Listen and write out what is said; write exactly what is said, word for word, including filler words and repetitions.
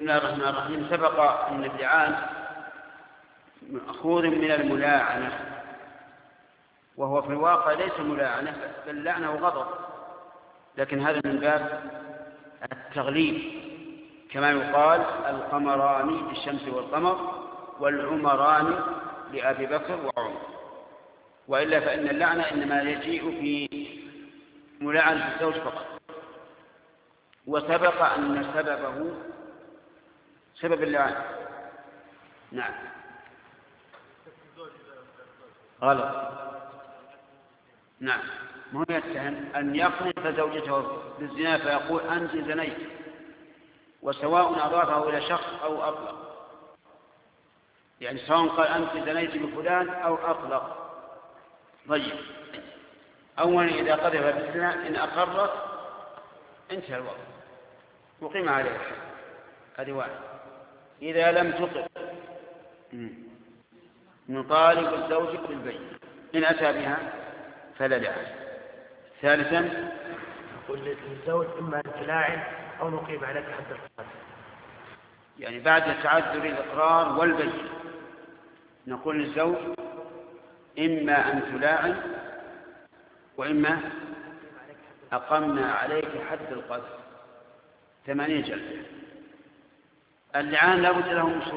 الله الرحمن الرحيم. سبق أن اللعان مأخوذ من الملاعنة، وهو في الواقع ليس ملاعنة بل لعنة وغضب، لكن هذا من باب التغليب، كما يقال القمران للشمس والقمر والعمران لأبي بكر وعمر. وإلا فإن اللعنة إنما يجيء في ملاعنة الزوج فقط. وسبق أن سببه سبب اللعنة نعم غلط. نعم، ما هو يتهم أن يقذف زوجته بالزنا فيقول أنت زنيت، وسواء أضافه إلى شخص أو أطلق، يعني سواء قال أنت زنيت بفلان أو أطلق. طيب، أولا إذا قذف بالزنا إن أقرت انتهى الوضع وقيم عليه الحد، هذه واحد. إذا لم تقر نطالب الزوج بالبينة، إن أتى بها فلا لعنة. ثالثا يقول للزوج إما أن تلاعن أو نقيم عليك حد القذف، يعني بعد تعذر الإقرار والبينة نقول للزوج إما أن تلاعن وإما أقمنا عليك حد القذف ثمانية جلدة. اللعان لا بد له من شروط.